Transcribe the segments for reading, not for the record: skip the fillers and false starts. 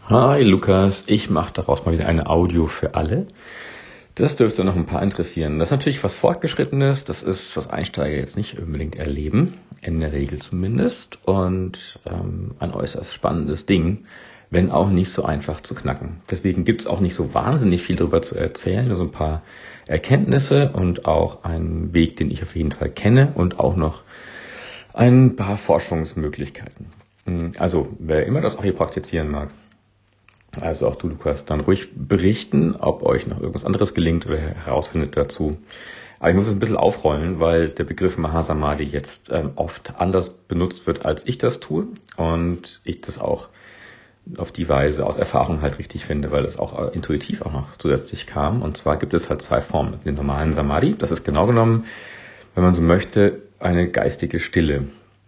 Hi Lukas, ich mache daraus mal wieder eine Audio für alle. Das dürfte noch ein paar interessieren. Das ist natürlich was Fortgeschrittenes, das ist, was Einsteiger jetzt nicht unbedingt erleben, in der Regel zumindest. Und ein äußerst spannendes Ding, wenn auch nicht so einfach zu knacken. Deswegen gibt es auch nicht so wahnsinnig viel darüber zu erzählen, nur so ein paar Erkenntnisse und auch einen Weg, den ich auf jeden Fall kenne und auch noch ein paar Forschungsmöglichkeiten. Also, wer immer das auch hier praktizieren mag, also auch du, Lukas, dann ruhig berichten, ob euch noch irgendwas anderes gelingt oder herausfindet dazu. Aber ich muss es ein bisschen aufrollen, weil der Begriff Mahasamadhi jetzt oft anders benutzt wird, als ich das tue. Und ich das auch auf die Weise aus Erfahrung halt richtig finde, weil es auch intuitiv auch noch zusätzlich kam. Und zwar gibt es halt zwei Formen. Den normalen Samadhi, das ist genau genommen, wenn man so möchte, eine geistige Stille.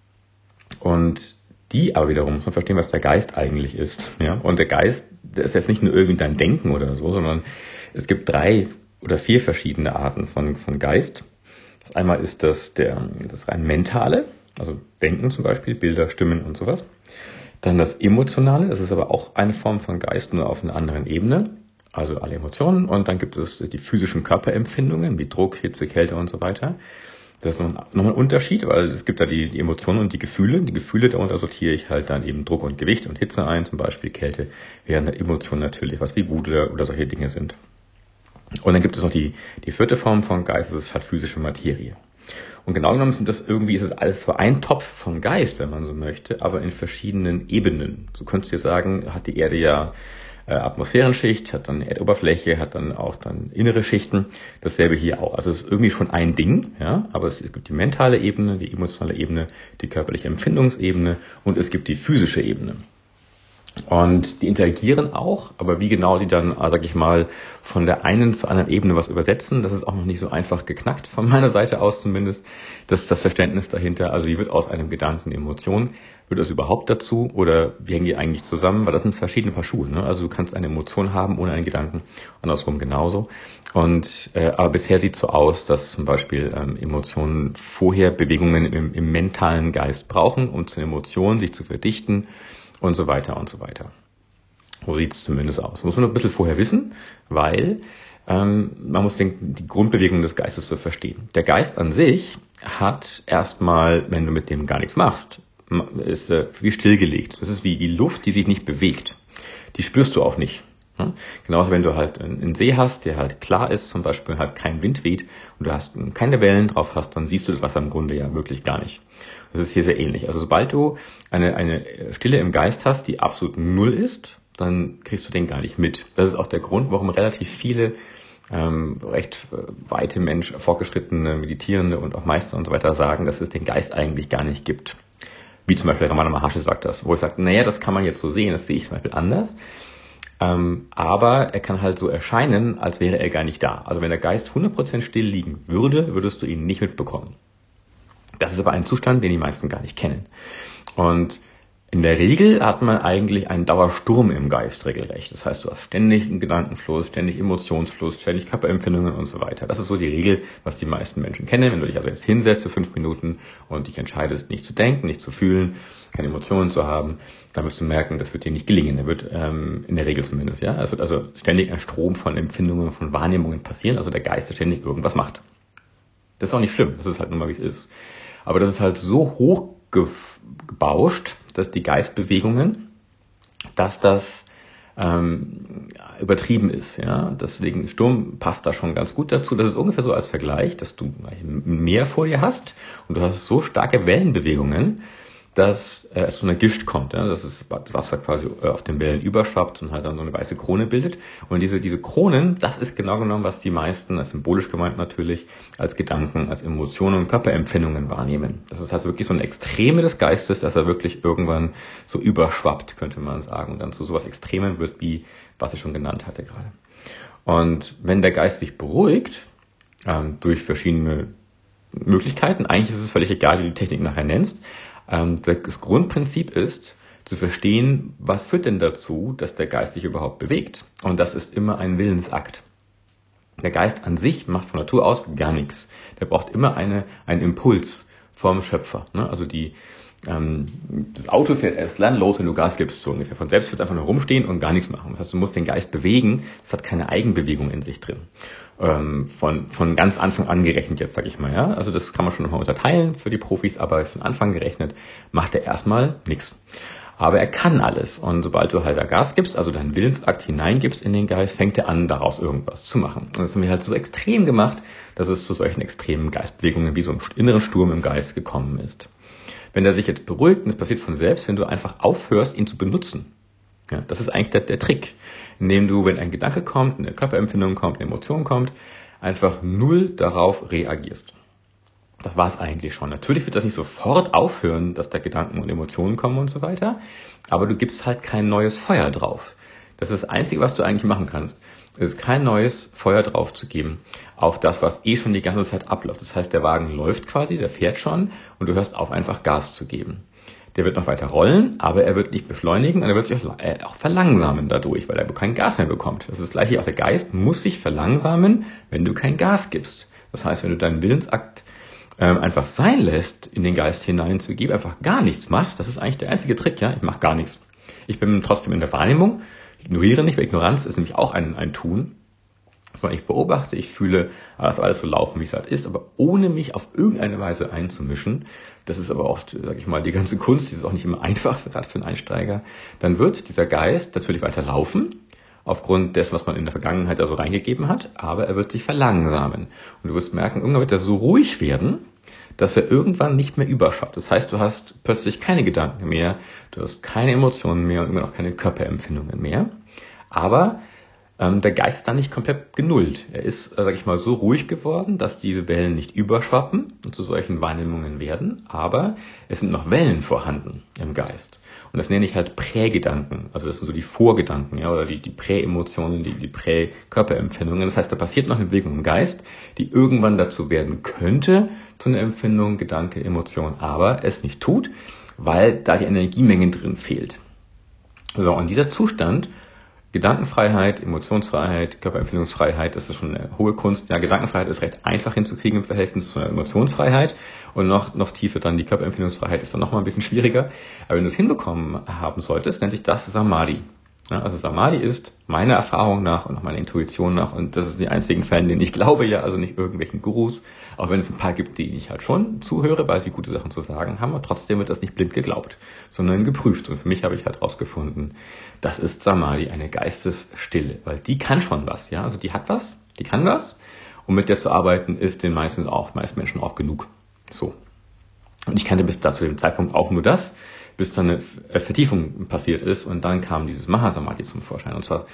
Und die aber wiederum muss man verstehen, was der Geist eigentlich ist. Ja? Und der Geist, der ist jetzt nicht nur irgendwie dein Denken oder so, sondern es gibt 3 oder 4 verschiedene Arten von Geist. Das einmal ist das rein mentale, also Denken zum Beispiel, Bilder, Stimmen und sowas. Dann das emotionale, das ist aber auch eine Form von Geist, nur auf einer anderen Ebene. Also alle Emotionen. Und dann gibt es die physischen Körperempfindungen, wie Druck, Hitze, Kälte und so weiter. Das ist nochmal ein Unterschied, weil es gibt da die Emotionen und die Gefühle. Die Gefühle, darunter sortiere ich halt dann eben Druck und Gewicht und Hitze ein, zum Beispiel Kälte, während der Emotionen natürlich was wie Wut oder solche Dinge sind. Und dann gibt es noch die 4. Form von Geist, das ist halt physische Materie. Und genau genommen ist es alles so ein Topf von Geist, wenn man so möchte, aber in verschiedenen Ebenen. So könntest du sagen, hat die Erde ja Atmosphärenschicht, hat dann Erdoberfläche, hat dann auch dann innere Schichten. Dasselbe hier auch. Also es ist irgendwie schon ein Ding, ja, aber es gibt die mentale Ebene, die emotionale Ebene, die körperliche Empfindungsebene und es gibt die physische Ebene. Und die interagieren auch, aber wie genau die dann, sag ich mal, von der einen zur anderen Ebene was übersetzen, das ist auch noch nicht so einfach geknackt, von meiner Seite aus zumindest. Das ist das Verständnis dahinter. Also wie wird aus einem Gedanken Emotion? Wird das überhaupt dazu? Oder wie hängen die eigentlich zusammen? Weil das sind verschiedene Paar Schuhe. Ne? Also du kannst eine Emotion haben ohne einen Gedanken, andersrum genauso. Und aber bisher sieht es so aus, dass zum Beispiel Emotionen vorher Bewegungen im mentalen Geist brauchen, um zu Emotionen sich zu verdichten und so weiter und so weiter. So sieht es zumindest aus. Muss man noch ein bisschen vorher wissen, weil man muss die Grundbewegung des Geistes so verstehen. Der Geist an sich hat erstmal, wenn du mit dem gar nichts machst, ist wie stillgelegt. Das ist wie Luft, die sich nicht bewegt. Die spürst du auch nicht. Ja? Genauso, wenn du halt einen See hast, der halt klar ist, zum Beispiel halt kein Wind weht und du hast keine Wellen drauf hast, dann siehst du das Wasser im Grunde ja wirklich gar nicht. Das ist hier sehr ähnlich. Also sobald du eine Stille im Geist hast, die absolut null ist, dann kriegst du den gar nicht mit. Das ist auch der Grund, warum relativ viele recht weite Menschen, fortgeschrittene Meditierende und auch Meister und so weiter sagen, dass es den Geist eigentlich gar nicht gibt. Wie zum Beispiel Ramana Maharshi sagt das, wo er sagt, naja, das kann man jetzt so sehen, das sehe ich zum Beispiel anders. Aber er kann halt so erscheinen, als wäre er gar nicht da. Also wenn der Geist 100% still liegen würde, würdest du ihn nicht mitbekommen. Das ist aber ein Zustand, den die meisten gar nicht kennen. Und in der Regel hat man eigentlich einen Dauersturm im Geist regelrecht. Das heißt, du hast ständig einen Gedankenfluss, ständig Emotionsfluss, ständig Körperempfindungen und so weiter. Das ist so die Regel, was die meisten Menschen kennen. Wenn du dich also jetzt hinsetzt für 5 Minuten und dich entscheidest, nicht zu denken, nicht zu fühlen, keine Emotionen zu haben, dann wirst du merken, das wird dir nicht gelingen. Der wird in der Regel zumindest, ja. Es wird also ständig ein Strom von Empfindungen, von Wahrnehmungen passieren. Also der Geist der ständig irgendwas macht. Das ist auch nicht schlimm. Das ist halt nun mal, wie es ist. Aber das ist halt so hoch gebauscht, dass die Geistbewegungen, dass das übertrieben ist. Ja? Deswegen Sturm passt da schon ganz gut dazu. Das ist ungefähr so als Vergleich, dass du ein Meer vor dir hast und du hast so starke Wellenbewegungen, dass es zu einer Gischt kommt. Ja? Dass das Wasser quasi auf den Wellen überschwappt und halt dann so eine weiße Krone bildet. Und diese Kronen, das ist genau genommen, was die meisten, als symbolisch gemeint natürlich, als Gedanken, als Emotionen und Körperempfindungen wahrnehmen. Das ist halt wirklich so ein Extreme des Geistes, dass er wirklich irgendwann so überschwappt, könnte man sagen, und dann zu sowas Extremen wird, wie was ich schon genannt hatte gerade. Und wenn der Geist sich beruhigt, durch verschiedene Möglichkeiten, eigentlich ist es völlig egal, wie du die Technik nachher nennst, das Grundprinzip ist, zu verstehen, was führt denn dazu, dass der Geist sich überhaupt bewegt. Und das ist immer ein Willensakt. Der Geist an sich macht von Natur aus gar nichts. Der braucht immer einen Impuls vom Schöpfer. Ne? Also Das Auto fährt erst dann los, wenn du Gas gibst, so ungefähr. Von selbst wird es einfach nur rumstehen und gar nichts machen. Das heißt, du musst den Geist bewegen. Es hat keine Eigenbewegung in sich drin. Von ganz Anfang an gerechnet jetzt, sag ich mal, ja. Also das kann man schon nochmal unterteilen für die Profis, aber von Anfang gerechnet macht er erstmal nichts. Aber er kann alles. Und sobald du halt da Gas gibst, also deinen Willensakt hineingibst in den Geist, fängt er an, daraus irgendwas zu machen. Und das haben wir halt so extrem gemacht, dass es zu solchen extremen Geistbewegungen wie so einem inneren Sturm im Geist gekommen ist. Wenn er sich jetzt beruhigt, und das passiert von selbst, wenn du einfach aufhörst, ihn zu benutzen. Ja, das ist eigentlich der Trick. Indem du, wenn ein Gedanke kommt, eine Körperempfindung kommt, eine Emotion kommt, einfach null darauf reagierst. Das war es eigentlich schon. Natürlich wird das nicht sofort aufhören, dass da Gedanken und Emotionen kommen und so weiter, aber du gibst halt kein neues Feuer drauf. Das ist das Einzige, was du eigentlich machen kannst. Es ist kein neues Feuer drauf zu geben auf das, was schon die ganze Zeit abläuft. Das heißt, der Wagen läuft quasi, der fährt schon und du hörst auf, einfach Gas zu geben. Der wird noch weiter rollen, aber er wird nicht beschleunigen und er wird sich auch verlangsamen dadurch, weil er kein Gas mehr bekommt. Das ist das Gleiche, auch der Geist muss sich verlangsamen, wenn du kein Gas gibst. Das heißt, wenn du deinen Willensakt einfach sein lässt, in den Geist hineinzugeben, einfach gar nichts machst, das ist eigentlich der einzige Trick, ja, ich mache gar nichts. Ich bin trotzdem in der Wahrnehmung, ignoriere nicht, weil Ignoranz ist nämlich auch ein Tun, sondern ich beobachte, ich fühle, dass alles so laufen, wie es halt ist, aber ohne mich auf irgendeine Weise einzumischen. Das ist aber auch, sage ich mal, die ganze Kunst, die ist auch nicht immer einfach, gerade für einen Einsteiger. Dann wird dieser Geist natürlich weiter laufen, aufgrund dessen, was man in der Vergangenheit also reingegeben hat, aber er wird sich verlangsamen. Und du wirst merken, irgendwann wird er so ruhig werden, dass er irgendwann nicht mehr überschaut. Das heißt, du hast plötzlich keine Gedanken mehr, du hast keine Emotionen mehr und irgendwann auch keine Körperempfindungen mehr. Aber der Geist ist dann nicht komplett genullt. Er ist, sage ich mal, so ruhig geworden, dass diese Wellen nicht überschwappen und zu solchen Wahrnehmungen werden, aber es sind noch Wellen vorhanden im Geist. Und das nenne ich halt Prägedanken. Also das sind so die Vorgedanken, ja, oder die Präemotionen, die Präkörperempfindungen. Das heißt, da passiert noch eine Bewegung im Geist, die irgendwann dazu werden könnte, zu einer Empfindung, Gedanke, Emotion, aber es nicht tut, weil da die Energiemenge drin fehlt. So, und dieser Zustand, Gedankenfreiheit, Emotionsfreiheit, Körperempfindungsfreiheit, das ist schon eine hohe Kunst. Ja, Gedankenfreiheit ist recht einfach hinzukriegen im Verhältnis zur Emotionsfreiheit und noch tiefer dann die Körperempfindungsfreiheit ist dann nochmal ein bisschen schwieriger. Aber wenn du es hinbekommen haben solltest, nennt sich das Samadhi. Ja, also Samadhi ist meiner Erfahrung nach und auch meiner Intuition nach, und das ist die einzigen Fälle, denen ich glaube, ja, also nicht irgendwelchen Gurus, auch wenn es ein paar gibt, denen ich halt schon zuhöre, weil sie gute Sachen zu sagen haben, aber trotzdem wird das nicht blind geglaubt, sondern geprüft. Und für mich habe ich halt rausgefunden, das ist Samadhi, eine Geistesstille, weil die kann schon was, ja, also die hat was, die kann was, und mit der zu arbeiten ist den meisten Menschen auch genug. So. Und ich kannte bis da zu dem Zeitpunkt auch nur das, bis dann eine Vertiefung passiert ist und dann kam dieses Mahasamadhi zum Vorschein. Und zwar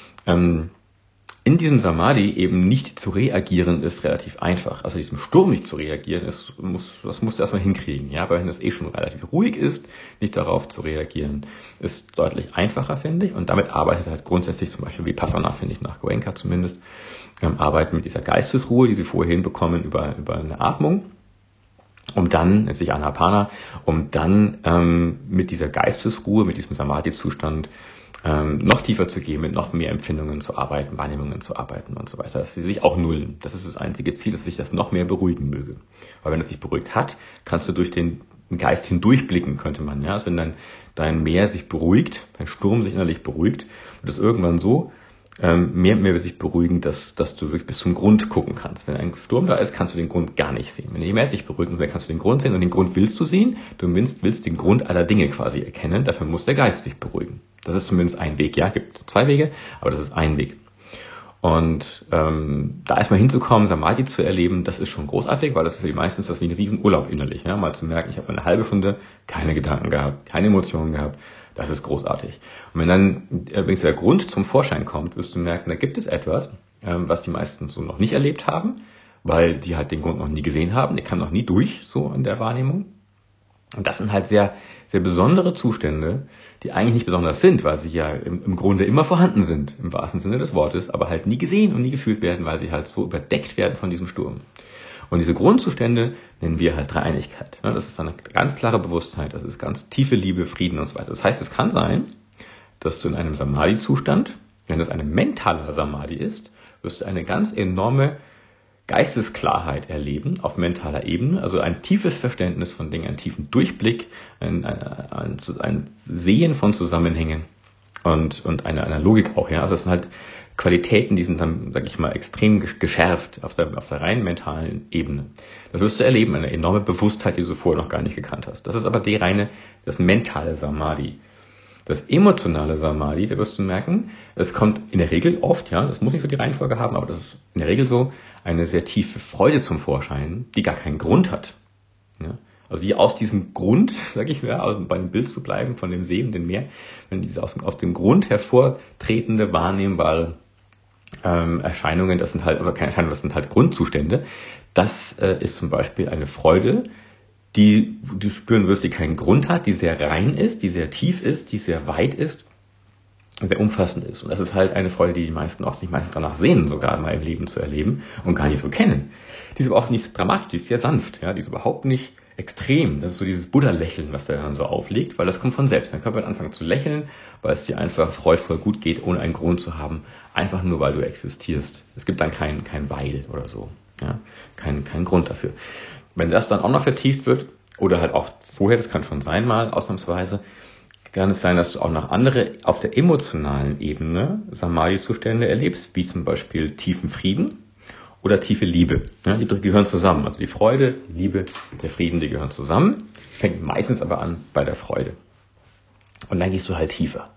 in diesem Samadhi eben nicht zu reagieren ist relativ einfach. Also diesem Sturm nicht zu reagieren, das musst du erstmal hinkriegen. Ja, aber wenn das schon relativ ruhig ist, nicht darauf zu reagieren, ist deutlich einfacher, finde ich. Und damit arbeitet halt grundsätzlich zum Beispiel Vipassana, finde ich, nach Goenka zumindest, arbeiten mit dieser Geistesruhe, die sie vorher hinbekommen über eine Atmung. Um dann, nennt sich Anapana, mit dieser Geistesruhe, mit diesem Samadhi-Zustand noch tiefer zu gehen, mit noch mehr Empfindungen zu arbeiten, Wahrnehmungen zu arbeiten und so weiter, dass sie sich auch nullen. Das ist das einzige Ziel, dass sich das noch mehr beruhigen möge. Weil wenn es sich beruhigt hat, kannst du durch den Geist hindurchblicken, könnte man. Ja? Also wenn dein Meer sich beruhigt, dein Sturm sich innerlich beruhigt, wird es irgendwann so mehr und mehr sich beruhigen, dass du wirklich bis zum Grund gucken kannst. Wenn ein Sturm da ist, kannst du den Grund gar nicht sehen. Wenn je mehr sich beruhigen will, kannst du den Grund sehen und den Grund willst du sehen. Du willst den Grund aller Dinge quasi erkennen. Dafür muss der Geist dich beruhigen. Das ist zumindest ein Weg. Ja, gibt 2 Wege, aber das ist ein Weg. Und da erstmal hinzukommen, Samadhi zu erleben, das ist schon großartig, weil das ist für die meisten das wie ein Riesenurlaub innerlich. Ja? Mal zu merken, ich habe eine halbe Stunde keine Gedanken gehabt, keine Emotionen gehabt. Das ist großartig. Und wenn dann übrigens der Grund zum Vorschein kommt, wirst du merken, da gibt es etwas, was die meisten so noch nicht erlebt haben, weil die halt den Grund noch nie gesehen haben. Der kann noch nie durch, so in der Wahrnehmung. Und das sind halt sehr, sehr besondere Zustände, die eigentlich nicht besonders sind, weil sie ja im Grunde immer vorhanden sind, im wahrsten Sinne des Wortes, aber halt nie gesehen und nie gefühlt werden, weil sie halt so überdeckt werden von diesem Sturm. Und diese Grundzustände nennen wir halt Dreieinigkeit. Das ist eine ganz klare Bewusstheit, das ist ganz tiefe Liebe, Frieden und so weiter. Das heißt, es kann sein, dass du in einem Samadhi-Zustand, wenn das eine mentale Samadhi ist, wirst du eine ganz enorme Geistesklarheit erleben auf mentaler Ebene, also ein tiefes Verständnis von Dingen, einen tiefen Durchblick, ein Sehen von Zusammenhängen und eine Logik auch. Ja? Also das sind halt Qualitäten, die sind dann, sag ich mal, extrem geschärft auf der rein mentalen Ebene. Das wirst du erleben, eine enorme Bewusstheit, die du vorher noch gar nicht gekannt hast. Das ist aber das mentale Samadhi. Das emotionale Samadhi, da wirst du merken, es kommt in der Regel oft, ja, das muss nicht so die Reihenfolge haben, aber das ist in der Regel so, eine sehr tiefe Freude zum Vorschein, die gar keinen Grund hat. Ja? Also wie aus diesem Grund, sag ich mal, also bei dem Bild zu bleiben, von dem See und dem Meer, wenn diese aus dem Grund hervortretende, wahrnehmbare Erscheinungen, das sind halt, aber keine Erscheinungen, das sind halt Grundzustände, das ist zum Beispiel eine Freude, die du spüren wirst, die keinen Grund hat, die sehr rein ist, die sehr tief ist, die sehr weit ist, sehr umfassend ist. Und das ist halt eine Freude, die die meisten auch sich meistens danach sehnen, sogar mal im Leben zu erleben und gar nicht so kennen. Die ist aber auch nicht dramatisch, die ist sehr sanft, ja, die ist überhaupt nicht extrem. Das ist so dieses Buddha-Lächeln, was da dann so aufliegt, weil das kommt von selbst. Dann Körper wird anfangen zu lächeln, weil es dir einfach freudvoll gut geht, ohne einen Grund zu haben, einfach nur, weil du existierst. Es gibt dann kein Weil oder so, ja, kein Grund dafür. Wenn das dann auch noch vertieft wird, oder halt auch vorher, das kann schon sein mal, ausnahmsweise, kann es sein, dass du auch noch andere auf der emotionalen Ebene Samadhi-Zustände erlebst, wie zum Beispiel tiefen Frieden oder tiefe Liebe. Ja, die gehören zusammen. Also die Freude, die Liebe, der Frieden, die gehören zusammen. Fängt meistens aber an bei der Freude. Und dann gehst du halt tiefer.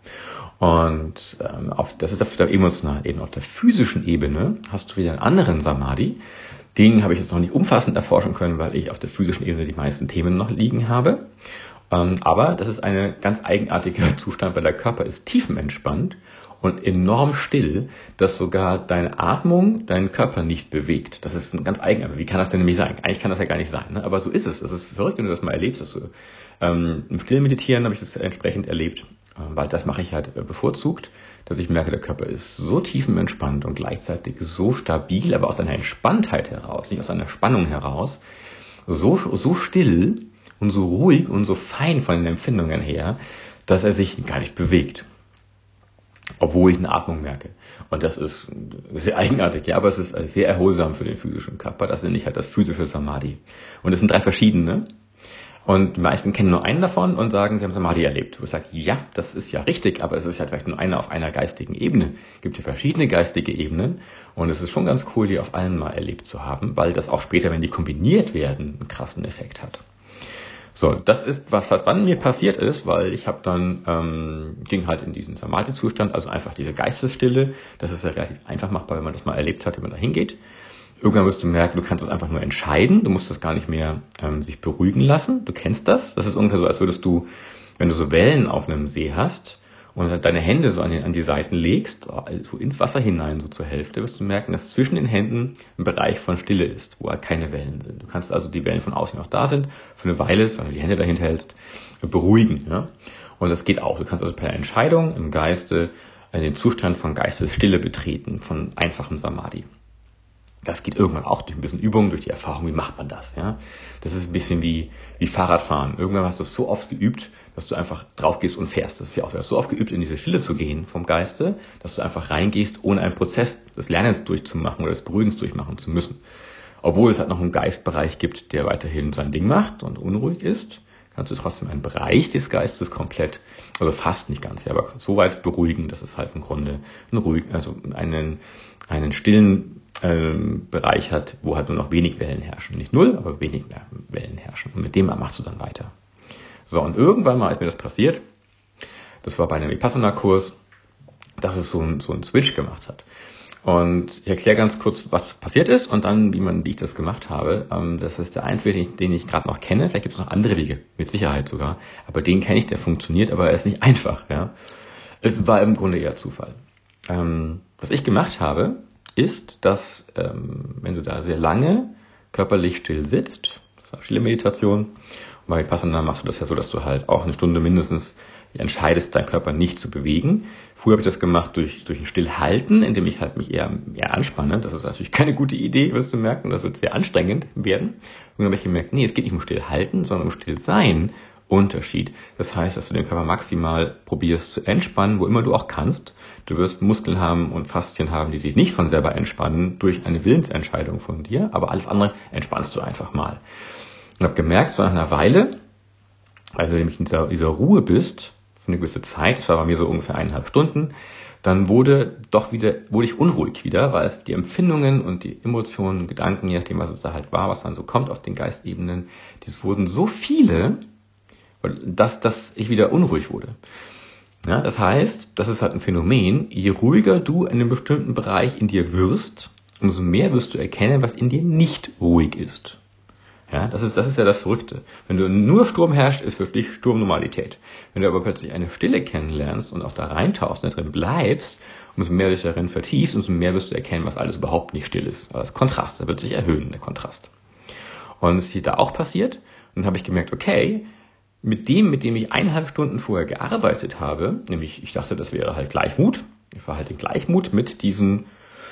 Und das ist auf der emotionalen Ebene. Auf der physischen Ebene hast du wieder einen anderen Samadhi. Den habe ich jetzt noch nicht umfassend erforschen können, weil ich auf der physischen Ebene die meisten Themen noch liegen habe. Aber das ist ein ganz eigenartiger Zustand, weil der Körper ist tiefenentspannt und enorm still, dass sogar deine Atmung deinen Körper nicht bewegt. Das ist ein ganz eigenartig. Wie kann das denn nämlich sein? Eigentlich kann das ja gar nicht sein, ne? Aber so ist es. Es ist verrückt, wenn du das mal erlebst. Im stillen Meditieren habe ich das entsprechend erlebt, weil das mache ich halt bevorzugt, dass ich merke, der Körper ist so tiefenentspannt und gleichzeitig so stabil, aber aus einer Entspanntheit heraus, nicht aus einer Spannung heraus, so still und so ruhig und so fein von den Empfindungen her, dass er sich gar nicht bewegt. Obwohl ich eine Atmung merke. Und das ist sehr eigenartig, ja, aber es ist sehr erholsam für den physischen Körper. Das nenne ich halt das physische Samadhi. Und es sind 3 verschiedene. Und die meisten kennen nur einen davon und sagen, sie haben Samadhi erlebt. Wo ich sage, ja, das ist ja richtig, aber es ist ja vielleicht nur einer auf einer geistigen Ebene. Es gibt ja verschiedene geistige Ebenen und es ist schon ganz cool, die auf allen mal erlebt zu haben, weil das auch später, wenn die kombiniert werden, einen krassen Effekt hat. So, das ist, was dann mir passiert ist, weil ich habe dann, ging halt in diesen Samadhi-Zustand, also einfach diese Geistesstille. Das ist ja relativ einfach machbar, wenn man das mal erlebt hat, wie man da hingeht. Irgendwann wirst du merken, du kannst das einfach nur entscheiden. Du musst das gar nicht mehr sich beruhigen lassen. Du kennst das. Das ist ungefähr so, als würdest du, wenn du so Wellen auf einem See hast und deine Hände so an die Seiten legst, so ins Wasser hinein, so zur Hälfte, wirst du merken, dass zwischen den Händen ein Bereich von Stille ist, wo halt keine Wellen sind. Du kannst also die Wellen von außen, die noch da sind, für eine Weile, wenn du die Hände dahinter hältst, beruhigen. Ja? Und das geht auch. Du kannst also per Entscheidung im Geiste den Zustand von Geistesstille betreten, von einfachem Samadhi. Das geht irgendwann auch durch ein bisschen Übung, durch die Erfahrung, wie macht man das, ja. Das ist ein bisschen wie Fahrradfahren. Irgendwann hast du es so oft geübt, dass du einfach drauf gehst und fährst. Das ist ja auch, du hast so oft geübt, in diese Stille zu gehen vom Geiste, dass du einfach reingehst, ohne einen Prozess des Lernens durchzumachen oder des Beruhigens durchmachen zu müssen. Obwohl es halt noch einen Geistbereich gibt, der weiterhin sein Ding macht und unruhig ist, kannst du trotzdem einen Bereich des Geistes komplett, also fast nicht ganz, ja, aber so weit beruhigen, dass es halt im Grunde einen stillen Bereich hat, wo halt nur noch wenig Wellen herrschen. Nicht 0, aber wenig mehr Wellen herrschen. Und mit dem machst du dann weiter. So, und irgendwann mal ist mir das passiert, das war bei einem Vipassana-Kurs, dass es so ein Switch gemacht hat. Und ich erkläre ganz kurz, was passiert ist und dann, wie ich das gemacht habe. Das ist der einzige Weg, den ich gerade noch kenne. Vielleicht gibt es noch andere Wege, mit Sicherheit sogar. Aber den kenne ich, der funktioniert, aber er ist nicht einfach. Ja. Es war im Grunde eher Zufall. Was ich gemacht habe, ist, dass wenn du da sehr lange körperlich still sitzt, das ist eine stille Meditation, und bei Vipassana machst du das ja so, dass du halt auch eine Stunde mindestens entscheidest, deinen Körper nicht zu bewegen. Früher habe ich das gemacht durch ein Stillhalten, indem ich halt mich eher anspanne. Das ist natürlich keine gute Idee, wirst du merken, das wird sehr anstrengend werden. Und dann habe ich gemerkt, nee, es geht nicht um Stillhalten, sondern um Stillsein Unterschied. Das heißt, dass du den Körper maximal probierst zu entspannen, wo immer du auch kannst. Du wirst Muskeln haben und Faszien haben, die sich nicht von selber entspannen, durch eine Willensentscheidung von dir, aber alles andere entspannst du einfach mal. Und habe gemerkt, so nach einer Weile, weil du nämlich in dieser Ruhe bist, für eine gewisse Zeit, das war bei mir so ungefähr 1,5 Stunden, dann wurde ich unruhig wieder, weil es die Empfindungen und die Emotionen, Gedanken, je nachdem, was es da halt war, was dann so kommt auf den Geistebenen, die wurden so viele, dass ich wieder unruhig wurde. Ja, das heißt, das ist halt ein Phänomen, je ruhiger du in einem bestimmten Bereich in dir wirst, umso mehr wirst du erkennen, was in dir nicht ruhig ist. Ja, das ist ja das Verrückte. Wenn du nur Sturm herrscht, ist für dich Sturm Normalität. Wenn du aber plötzlich eine Stille kennenlernst und auch da reintauchst und da drin bleibst, umso mehr du dich darin vertiefst, umso mehr wirst du erkennen, was alles überhaupt nicht still ist. Das Kontrast, da wird sich erhöhen, der Kontrast. Und es ist hier da auch passiert. Und dann habe ich gemerkt, okay, mit dem ich 1,5 Stunden vorher gearbeitet habe, nämlich ich dachte, das wäre halt Gleichmut. Ich war halt in Gleichmut mit diesen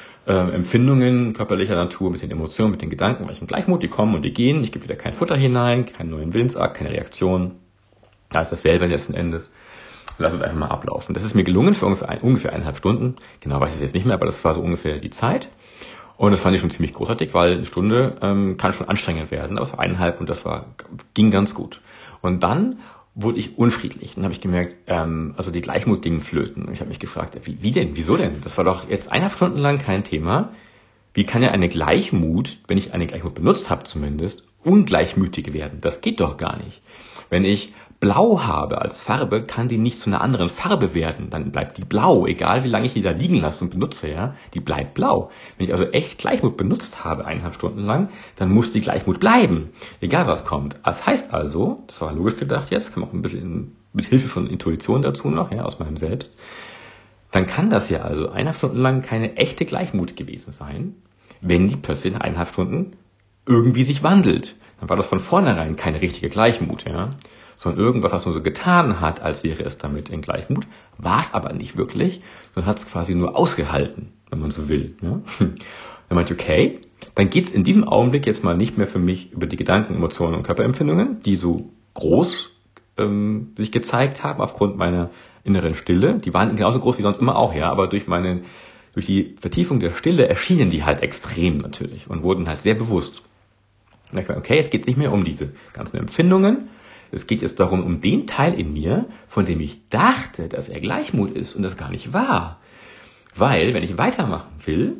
Empfindungen körperlicher Natur, mit den Emotionen, mit den Gedanken, weil ich in Gleichmut, die kommen und die gehen, ich gebe wieder kein Futter hinein, keinen neuen Willensakt, keine Reaktion. Da ist dasselbe letzten Endes. Lass es einfach mal ablaufen. Das ist mir gelungen für ungefähr 1,5 Stunden. Genau weiß ich es jetzt nicht mehr, aber das war so ungefähr die Zeit. Und das fand ich schon ziemlich großartig, weil eine Stunde kann schon anstrengend werden, aber es war 1,5 und ging ganz gut. Und dann wurde ich unfriedlich. Dann habe ich gemerkt, also die Gleichmut ging flöten. Und ich habe mich gefragt, wie denn? Wieso denn? Das war doch jetzt 1,5 Stunden lang kein Thema. Wie kann ja eine Gleichmut, wenn ich eine Gleichmut benutzt habe zumindest, ungleichmütig werden? Das geht doch gar nicht. Wenn ich Blau habe als Farbe, kann die nicht zu einer anderen Farbe werden. Dann bleibt die blau, egal wie lange ich die da liegen lasse und benutze, ja. Die bleibt blau. Wenn ich also echt Gleichmut benutzt habe, 1,5 Stunden lang, dann muss die Gleichmut bleiben. Egal was kommt. Das heißt also, das war logisch gedacht jetzt, kam auch ein bisschen mit Hilfe von Intuition dazu noch, ja, aus meinem Selbst. Dann kann das ja also 1,5 Stunden lang keine echte Gleichmut gewesen sein, wenn die plötzlich nach 1,5 Stunden irgendwie sich wandelt. Dann war das von vornherein keine richtige Gleichmut, ja. Sondern irgendwas, was man so getan hat, als wäre es damit in Gleichmut, war es aber nicht wirklich, sondern hat es quasi nur ausgehalten, wenn man so will. Ja? Dann meinte ich, okay, dann geht's in diesem Augenblick jetzt mal nicht mehr für mich über die Gedanken, Emotionen und Körperempfindungen, die so groß sich gezeigt haben aufgrund meiner inneren Stille. Die waren genauso groß wie sonst immer auch, ja, aber durch die Vertiefung der Stille erschienen die halt extrem natürlich und wurden halt sehr bewusst. Und dann ich okay, jetzt geht's nicht mehr um diese ganzen Empfindungen. Es geht jetzt darum, um den Teil in mir, von dem ich dachte, dass er Gleichmut ist und das gar nicht war. Weil, wenn ich weitermachen will,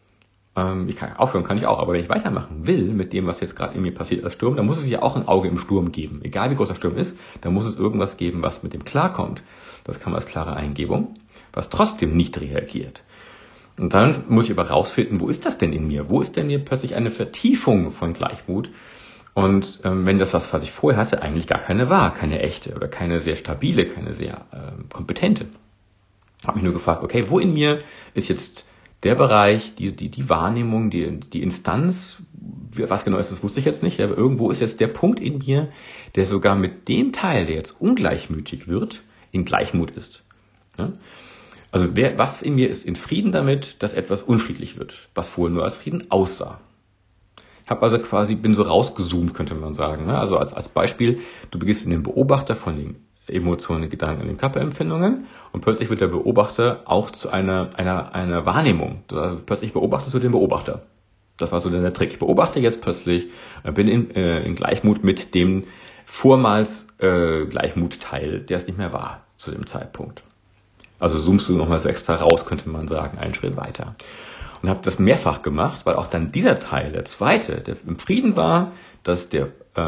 aufhören kann ich auch, aber wenn ich weitermachen will mit dem, was jetzt gerade in mir passiert als Sturm, dann muss es ja auch ein Auge im Sturm geben. Egal wie groß der Sturm ist, dann muss es irgendwas geben, was mit dem klarkommt. Das kam als klare Eingebung, was trotzdem nicht reagiert. Und dann muss ich aber rausfinden, wo ist das denn in mir? Wo ist denn hier plötzlich eine Vertiefung von Gleichmut? Und wenn das, was ich vorher hatte, eigentlich gar keine war, keine echte oder keine sehr stabile, keine sehr kompetente. Habe mich nur gefragt, okay, wo in mir ist jetzt der Bereich, die Wahrnehmung, die Instanz, was genau ist, das wusste ich jetzt nicht, aber irgendwo ist jetzt der Punkt in mir, der sogar mit dem Teil, der jetzt ungleichmütig wird, in Gleichmut ist. Ja? Also was in mir ist in Frieden damit, dass etwas unfriedlich wird, was vorher nur als Frieden aussah. Bin so rausgezoomt, könnte man sagen. Also als Beispiel, du begehst in den Beobachter von den Emotionen, den Gedanken und den Körperempfindungen und plötzlich wird der Beobachter auch zu einer Wahrnehmung. Plötzlich beobachtest du den Beobachter. Das war so der Trick. Ich beobachte jetzt plötzlich, bin in Gleichmut mit dem vormals Gleichmutteil, der es nicht mehr war zu dem Zeitpunkt. Also zoomst du nochmal so extra raus, könnte man sagen, einen Schritt weiter. Und habe das mehrfach gemacht, weil auch dann dieser Teil, der zweite, der im Frieden war, dass es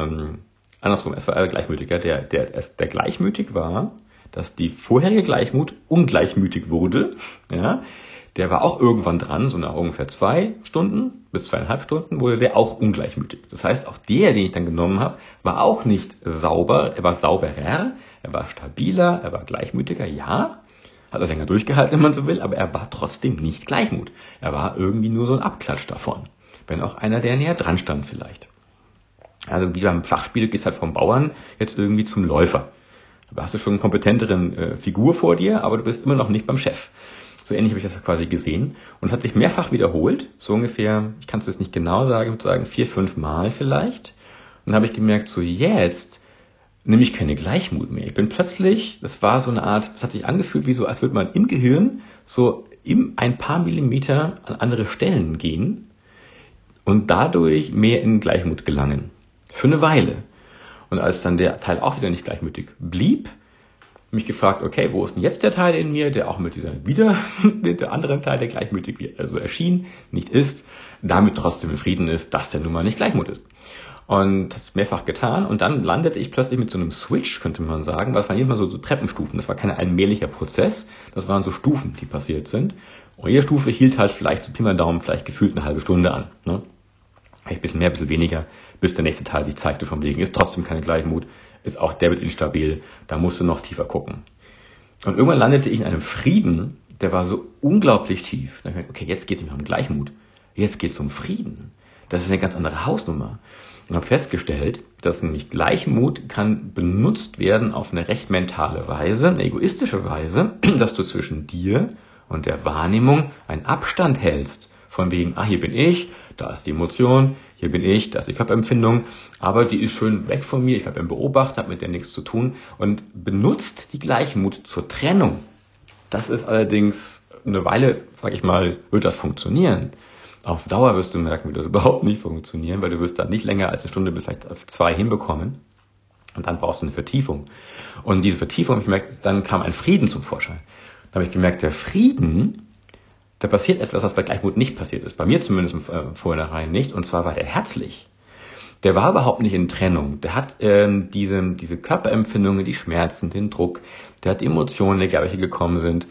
war gleichmütiger, der gleichmütig war, dass die vorherige Gleichmut ungleichmütig wurde, ja, der war auch irgendwann dran, so nach ungefähr 2 Stunden bis 2,5 Stunden wurde der auch ungleichmütig. Das heißt, auch den ich dann genommen habe, war auch nicht sauber, er war sauberer, er war stabiler, er war gleichmütiger, ja, hat er länger durchgehalten, wenn man so will, aber er war trotzdem nicht Gleichmut. Er war irgendwie nur so ein Abklatsch davon. Wenn auch einer, der näher dran stand vielleicht. Also wie beim Schachspiel, du gehst halt vom Bauern jetzt irgendwie zum Läufer. Da hast du schon eine kompetenteren Figur vor dir, aber du bist immer noch nicht beim Chef. So ähnlich habe ich das quasi gesehen. Und es hat sich mehrfach wiederholt, so ungefähr, ich kann es jetzt nicht genau sagen, ich würde sagen 4-5 Mal vielleicht. Und dann habe ich gemerkt, so jetzt nämlich keine Gleichmut mehr. Ich bin plötzlich, das war so eine Art, das hat sich angefühlt wie so, als würde man im Gehirn so ein paar Millimeter an andere Stellen gehen und dadurch mehr in Gleichmut gelangen. Für eine Weile. Und als dann der Teil auch wieder nicht gleichmütig blieb, mich gefragt, okay, wo ist denn jetzt der Teil in mir, der auch mit mit der anderen Teil, der gleichmütig also erschien, nicht ist, damit trotzdem in Frieden ist, dass der nun mal nicht Gleichmut ist. Und das mehrfach getan und dann landete ich plötzlich mit so einem Switch, könnte man sagen, weil es waren jedes Mal so Treppenstufen, das war kein allmählicher Prozess, das waren so Stufen, die passiert sind. Und jede Stufe hielt halt vielleicht so Pi mal Daumen, vielleicht gefühlt eine halbe Stunde an. Ne? Ein bisschen mehr, ein bisschen weniger, bis der nächste Teil sich zeigte vom Wegen. Ist trotzdem keine Gleichmut, ist auch der wird instabil, da musst du noch tiefer gucken. Und irgendwann landete ich in einem Frieden, der war so unglaublich tief. Da dachte ich, okay, jetzt geht es nicht mehr um Gleichmut, jetzt geht es um Frieden. Das ist eine ganz andere Hausnummer. Und habe festgestellt, dass nämlich Gleichmut kann benutzt werden auf eine recht mentale Weise, eine egoistische Weise, dass du zwischen dir und der Wahrnehmung einen Abstand hältst. Von wegen, hier bin ich, da ist die Emotion, hier bin ich, da ist die Körperempfindung, aber die ist schön weg von mir, ich habe einen Beobachter, habe mit der nichts zu tun und benutzt die Gleichmut zur Trennung. Das ist allerdings eine Weile, sag ich mal, wird das funktionieren. Auf Dauer wirst du merken, wie das überhaupt nicht funktionieren, weil du wirst da nicht länger als eine Stunde bis vielleicht auf 2 hinbekommen. Und dann brauchst du eine Vertiefung. Und diese Vertiefung, ich merke, dann kam ein Frieden zum Vorschein. Da habe ich gemerkt, der Frieden, da passiert etwas, was bei Gleichmut nicht passiert ist. Bei mir zumindest im Vorhinein nicht. Und zwar war der herzlich. Der war überhaupt nicht in Trennung. Der hat diese Körperempfindungen, die Schmerzen, den Druck, der hat die Emotionen, die welche gekommen sind,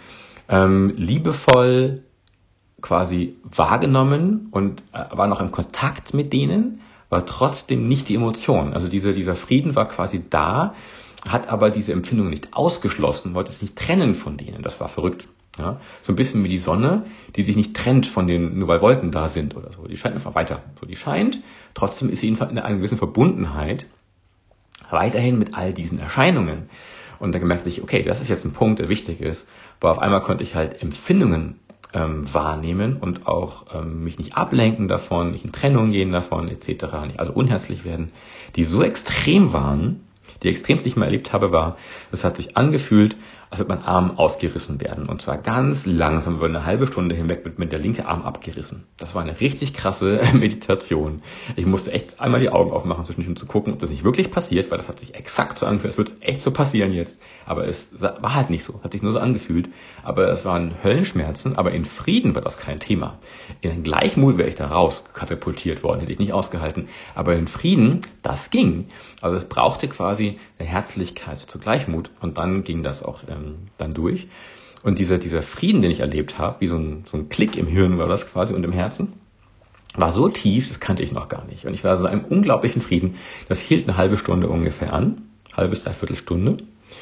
liebevoll quasi wahrgenommen und war noch im Kontakt mit denen, war trotzdem nicht die Emotion. Also dieser Frieden war quasi da, hat aber diese Empfindung nicht ausgeschlossen, wollte es nicht trennen von denen. Das war verrückt. Ja? So ein bisschen wie die Sonne, die sich nicht trennt von denen, nur weil Wolken da sind oder so. Die scheint einfach weiter. So, die scheint, trotzdem ist sie in einer gewissen Verbundenheit weiterhin mit all diesen Erscheinungen. Und da gemerkt ich, okay, das ist jetzt ein Punkt, der wichtig ist, weil auf einmal konnte ich halt Empfindungen wahrnehmen und auch mich nicht ablenken davon, nicht in Trennung gehen davon, etc., nicht also unherzlich werden, die so extrem waren, die extremst ich mal erlebt habe, war, es hat sich angefühlt, als würde mein Arm ausgerissen werden. Und zwar ganz langsam, über eine halbe Stunde hinweg wird mir der linke Arm abgerissen. Das war eine richtig krasse Meditation. Ich musste echt einmal die Augen aufmachen, zwischendurch um zu gucken, ob das nicht wirklich passiert, weil das hat sich exakt so angefühlt, es wird echt so passieren jetzt. Aber es war halt nicht so, hat sich nur so angefühlt. Aber es waren Höllenschmerzen, aber in Frieden war das kein Thema. In Gleichmut wäre ich da raus katapultiert worden, hätte ich nicht ausgehalten. Aber in Frieden, das ging. Also es brauchte quasi eine Herzlichkeit zur Gleichmut und dann ging das auch dann durch. Und dieser Frieden, den ich erlebt habe, wie so ein Klick im Hirn war das quasi und im Herzen, war so tief, das kannte ich noch gar nicht. Und ich war so einem unglaublichen Frieden. Das hielt eine halbe Stunde ungefähr an, halbe bis dreiviertel Stunde.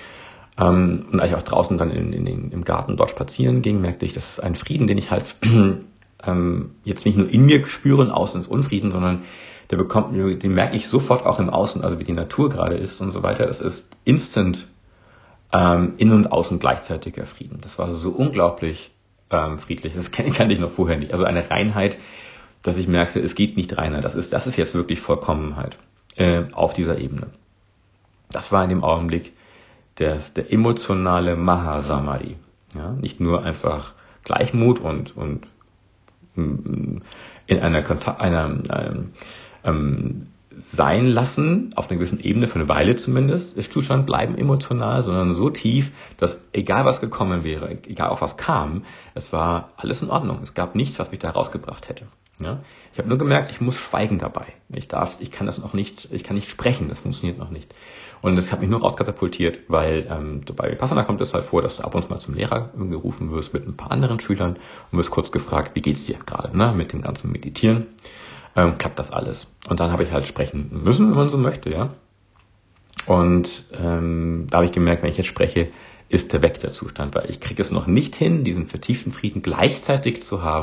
Und als ich auch draußen dann im Garten dort spazieren ging, merkte ich, das ist ein Frieden, den ich halt jetzt nicht nur in mir spüre und außen ist Unfrieden, sondern den merke ich sofort auch im Außen, also wie die Natur gerade ist und so weiter. Das ist instant innen und außen gleichzeitiger Frieden. Das war so unglaublich friedlich. Das kannte ich noch vorher nicht. Also eine Reinheit, dass ich merkte, es geht nicht reiner. Das ist jetzt wirklich Vollkommenheit auf dieser Ebene. Das war in dem Augenblick der emotionale Mahasamadhi. Ja? Nicht nur einfach Gleichmut und in einer sein lassen, auf einer gewissen Ebene, für eine Weile zumindest, ist Zustand bleiben emotional, sondern so tief, dass egal was gekommen wäre, egal auch was kam, es war alles in Ordnung. Es gab nichts, was mich da rausgebracht hätte. Ja? Ich habe nur gemerkt, ich muss schweigen dabei. Ich kann nicht sprechen, das funktioniert noch nicht. Und das hat mich nur rauskatapultiert, weil bei Vipassana kommt es halt vor, dass du ab und zu mal zum Lehrer gerufen wirst mit ein paar anderen Schülern und wirst kurz gefragt, wie geht's dir gerade, ne, mit dem ganzen Meditieren. Klappt das alles. Und dann habe ich halt sprechen müssen, wenn man so möchte, ja. Und da habe ich gemerkt, wenn ich jetzt spreche, ist der weg, der Zustand, weil ich kriege es noch nicht hin, diesen vertieften Frieden gleichzeitig zu haben,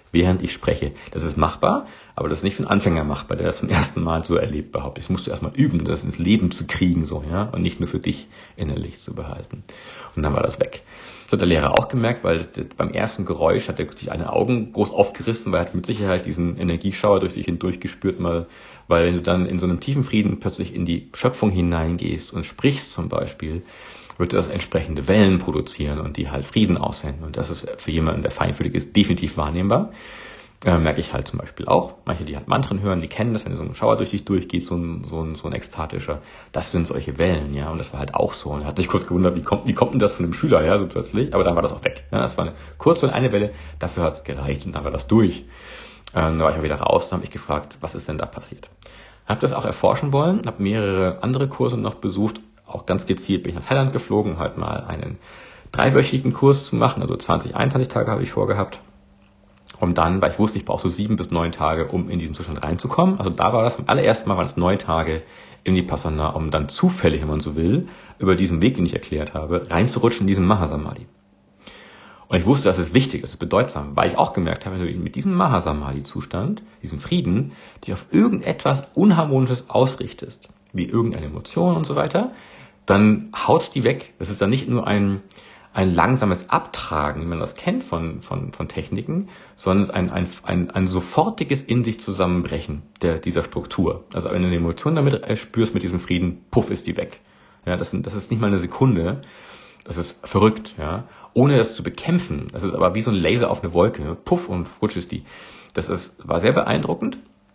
während ich spreche. Das ist machbar, aber das ist nicht für einen Anfänger machbar, der das zum ersten Mal so erlebt, behaupte ich. Das musst du erstmal üben, das ins Leben zu kriegen, so, ja, und nicht nur für dich innerlich zu behalten. Und dann war das weg. Das hat der Lehrer auch gemerkt, weil beim ersten Geräusch hat er sich eine Augen groß aufgerissen, weil er hat mit Sicherheit diesen Energieschauer durch sich hindurch gespürt, mal, weil wenn du dann in so einem tiefen Frieden plötzlich in die Schöpfung hineingehst und sprichst zum Beispiel, wird das entsprechende Wellen produzieren und die halt Frieden aussenden. Und das ist für jemanden, der feinfühlig ist, definitiv wahrnehmbar. Merke ich halt zum Beispiel auch. Manche, die halt Mantren hören, die kennen das, wenn so ein Schauer durch dich durchgeht, so ein ekstatischer. Das sind solche Wellen, ja. Und das war halt auch so. Und er hat sich kurz gewundert, wie kommt denn das von dem Schüler, ja, so plötzlich. Aber dann war das auch weg. Ja, das war eine kurze und eine Welle. Dafür hat es gereicht und dann war das durch. Da war ich auch wieder raus, dann habe ich gefragt, was ist denn da passiert? Habe das auch erforschen wollen, habe mehrere andere Kurse noch besucht. Auch ganz gezielt bin ich nach Thailand geflogen, halt mal einen 3-wöchigen Kurs zu machen, also 20, 21 Tage habe ich vorgehabt. Und dann, weil ich wusste, ich brauche so 7 bis 9 Tage, um in diesen Zustand reinzukommen. Also da war das zum allerersten Mal, waren es 9 Tage in Vipassana, um dann zufällig, wenn man so will, über diesen Weg, den ich erklärt habe, reinzurutschen in diesen Mahasamadhi. Und ich wusste, das ist wichtig, das ist bedeutsam, weil ich auch gemerkt habe, wenn du mit diesem Mahasamadhi-Zustand, diesem Frieden, dich auf irgendetwas Unharmonisches ausrichtest, wie irgendeine Emotion und so weiter, dann haut's die weg. Das ist dann nicht nur ein langsames Abtragen, wie man das kennt von Techniken, sondern es ist ein sofortiges in sich Zusammenbrechen dieser Struktur. Also wenn du eine Emotion damit spürst mit diesem Frieden, puff, ist die weg. Ja, das ist nicht mal eine Sekunde. Das ist verrückt, ja. Ohne das zu bekämpfen. Das ist aber wie so ein Laser auf eine Wolke. Ne? Puff und rutsch ist die. War sehr beeindruckend.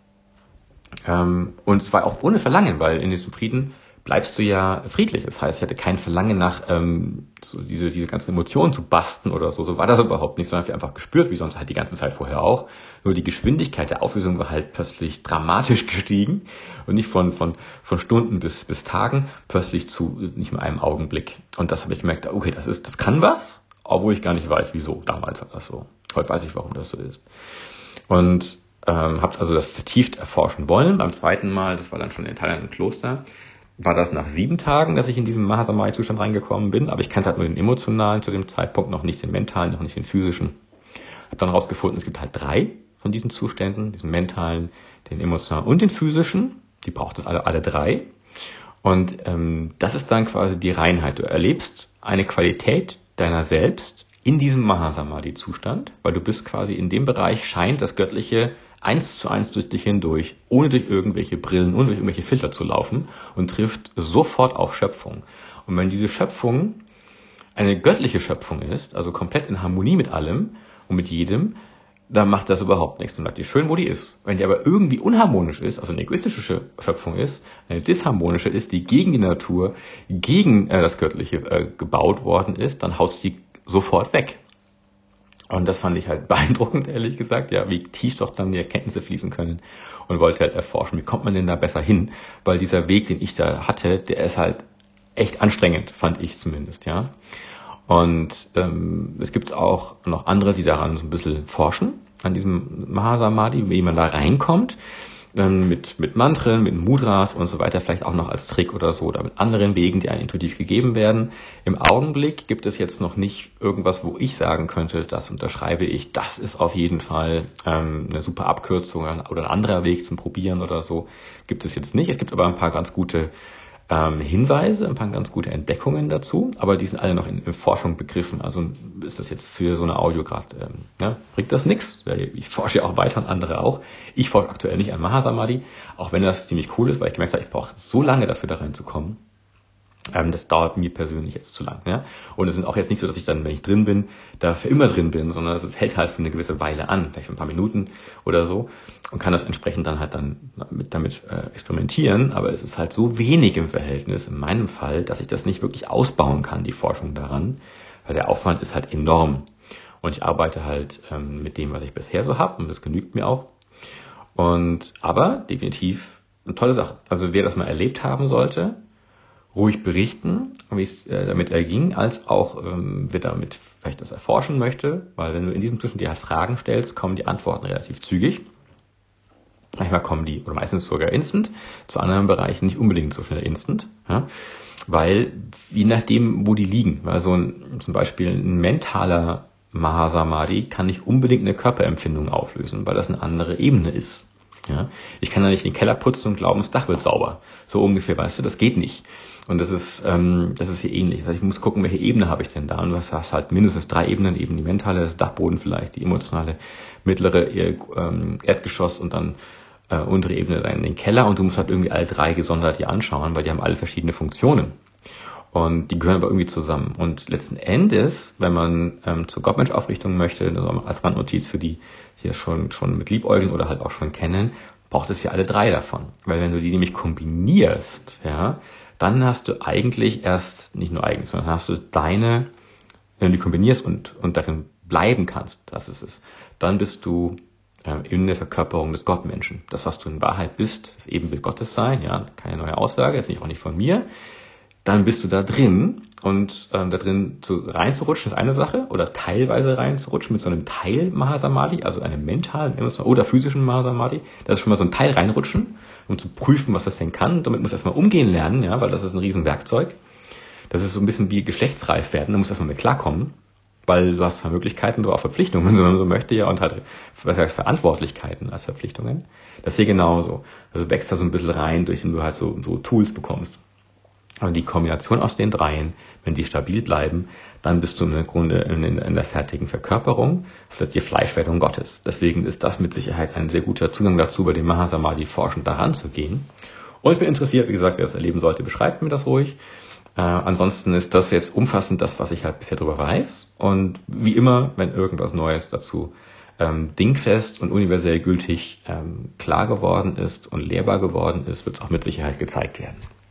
Und es war auch ohne Verlangen, weil in diesem Frieden bleibst du ja friedlich. Das heißt, ich hatte kein Verlangen nach so diese ganzen Emotionen zu basten oder so. So war das überhaupt nicht, sondern ich habe einfach gespürt, wie sonst halt die ganze Zeit vorher auch. Nur die Geschwindigkeit der Auflösung war halt plötzlich dramatisch gestiegen und nicht von Stunden bis Tagen, plötzlich zu nicht mehr einem Augenblick. Und das habe ich gemerkt, okay, das kann was, obwohl ich gar nicht weiß, wieso. Damals war das so. Heute weiß ich, warum das so ist. Und habe also das vertieft erforschen wollen. Beim zweiten Mal, das war dann schon in Thailand im Kloster, war das nach 7 Tagen, dass ich in diesen Mahasamadhi-Zustand reingekommen bin, aber ich kannte halt nur den emotionalen zu dem Zeitpunkt, noch nicht den mentalen, noch nicht den physischen. Habe dann herausgefunden, es gibt halt 3 von diesen Zuständen, diesen mentalen, den emotionalen und den physischen. Die braucht es alle 3. Und das ist dann quasi die Reinheit. Du erlebst eine Qualität deiner selbst in diesem Mahasamadhi-Zustand, weil du bist quasi in dem Bereich, scheint das Göttliche 1:1 durch dich hindurch, ohne durch irgendwelche Brillen, ohne durch irgendwelche Filter zu laufen und trifft sofort auf Schöpfung. Und wenn diese Schöpfung eine göttliche Schöpfung ist, also komplett in Harmonie mit allem und mit jedem, dann macht das überhaupt nichts. Dann bleibt die schön, wo die ist. Wenn die aber irgendwie unharmonisch ist, also eine egoistische Schöpfung ist, eine disharmonische ist, die gegen die Natur, gegen das Göttliche gebaut worden ist, dann haut die sofort weg. Und das fand ich halt beeindruckend, ehrlich gesagt, ja, wie tief doch dann die Erkenntnisse fließen können, und wollte halt erforschen, wie kommt man denn da besser hin, weil dieser Weg, den ich da hatte, der ist halt echt anstrengend, fand ich zumindest, ja. Und es gibt auch noch andere, die daran so ein bisschen forschen, an diesem Mahasamadhi, wie man da reinkommt, mit Mantren, mit Mudras und so weiter, vielleicht auch noch als Trick oder so, oder mit anderen Wegen, die einem intuitiv gegeben werden. Im Augenblick gibt es jetzt noch nicht irgendwas, wo ich sagen könnte, das unterschreibe ich, das ist auf jeden Fall eine super Abkürzung oder ein anderer Weg zum Probieren oder so, gibt es jetzt nicht. Es gibt aber ein paar ganz gute Hinweise, ein paar ganz gute Entdeckungen dazu, aber die sind alle noch in Forschung begriffen. Also ist das jetzt für so eine Audio gerade, bringt das nichts. Ich forsche ja auch weiter und andere auch. Ich forsche aktuell nicht an Mahasamadhi, auch wenn das ziemlich cool ist, weil ich gemerkt habe, ich brauche so lange dafür da reinzukommen. Das dauert mir persönlich jetzt zu lang. Ja? Und es ist auch jetzt nicht so, dass ich dann, wenn ich drin bin, da für immer drin bin, sondern es hält halt für eine gewisse Weile an, vielleicht für ein paar Minuten oder so, und kann das entsprechend dann halt damit experimentieren. Aber es ist halt so wenig im Verhältnis, in meinem Fall, dass ich das nicht wirklich ausbauen kann, die Forschung daran, weil der Aufwand ist halt enorm. Und ich arbeite halt mit dem, was ich bisher so habe, und das genügt mir auch. Aber definitiv eine tolle Sache. Also wer das mal erlebt haben sollte, ruhig berichten, wie es damit erging, als auch wer damit vielleicht das erforschen möchte, weil wenn du in diesem Zustand dir halt Fragen stellst, kommen die Antworten relativ zügig. Manchmal kommen die, oder meistens sogar instant, zu anderen Bereichen nicht unbedingt so schnell instant, ja? Weil je nachdem, wo die liegen, weil zum Beispiel ein mentaler Mahasamadhi kann nicht unbedingt eine Körperempfindung auflösen, weil das eine andere Ebene ist. Ja? Ich kann ja nicht den Keller putzen und glauben, das Dach wird sauber. So ungefähr, weißt du, das geht nicht. Und das ist hier ähnlich. Das heißt, ich muss gucken, welche Ebene habe ich denn da. Und du hast halt mindestens 3 Ebenen, eben die mentale, das Dachboden vielleicht, die emotionale, mittlere Erdgeschoss und dann untere Ebene dann in den Keller. Und du musst halt irgendwie alle 3 gesondert dir anschauen, weil die haben alle verschiedene Funktionen. Und die gehören aber irgendwie zusammen. Und letzten Endes, wenn man zur Gottmensch-Aufrichtung möchte, als Randnotiz für die hier schon mit liebäugeln oder halt auch schon kennen, braucht es ja alle 3 davon. Weil wenn du die nämlich kombinierst, ja, dann hast du eigentlich erst, nicht nur eigentlich, sondern hast du wenn du die kombinierst und darin bleiben kannst, das ist es, dann bist du in der Verkörperung des Gottmenschen. Das, was du in Wahrheit bist, das Ebenbild Gottes sein, ja, keine neue Aussage, ist auch nicht von mir. Dann bist du da drin und da drin reinzurutschen ist eine Sache oder teilweise reinzurutschen mit so einem Teil Mahasamadhi, also einem mentalen oder physischen Mahasamadhi. Das ist schon mal so ein Teil reinrutschen, um zu prüfen, was das denn kann. Damit muss erstmal umgehen lernen, ja, weil das ist ein Riesenwerkzeug. Das ist so ein bisschen wie geschlechtsreif werden, da musst du erstmal mit klarkommen, weil du hast zwar Möglichkeiten, aber auch Verpflichtungen, wenn man so möchte, ja, und halt Verantwortlichkeiten als Verpflichtungen. Das ist hier genauso. Also wächst da so ein bisschen rein, durch den du halt so Tools bekommst. Aber die Kombination aus den 3, wenn die stabil bleiben, dann bist du im Grunde in der fertigen Verkörperung, für die Fleischwerdung Gottes. Deswegen ist das mit Sicherheit ein sehr guter Zugang dazu, bei dem Mahasamadhi forschend daran zu gehen. Und ich bin interessiert, wie gesagt, wer das erleben sollte, beschreibt mir das ruhig. Ansonsten ist das jetzt umfassend das, was ich halt bisher darüber weiß. Und wie immer, wenn irgendwas Neues dazu dingfest und universell gültig klar geworden ist und lehrbar geworden ist, wird es auch mit Sicherheit gezeigt werden.